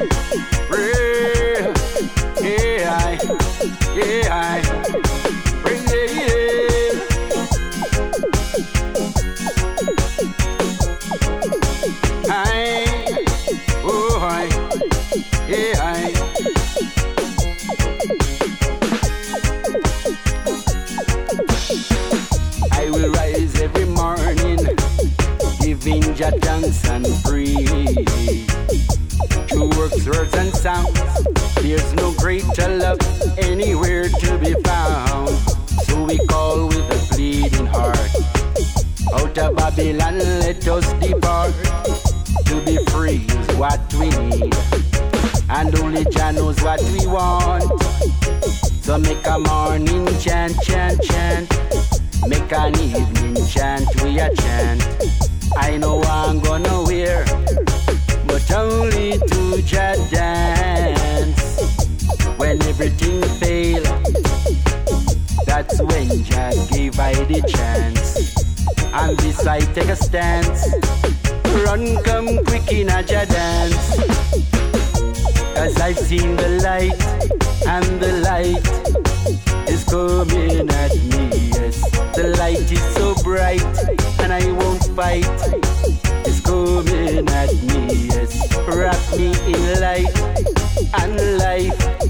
Real, yeah, yeah, real. Oh, yeah. I will rise every morning, giving Jah thanks and praise. Through works, words, and sounds, there's no greater love anywhere to be found. So we call with a bleeding heart, out of Babylon let us depart. To be free is what we need, and only Jah knows what we want. So make a morning chant, chant, chant. Make an evening chant, we a chant. I know I'm gonna wear, but only to Jah dance. When everything fail, that's when Jah gave I the chance. And this I take a stance. Run, come quick in a Jah dance. Cause I've seen the light, and the light is coming at me, yes. The light is so bright, and I won't fight. It's coming at me, yes. Wrap me in light and life.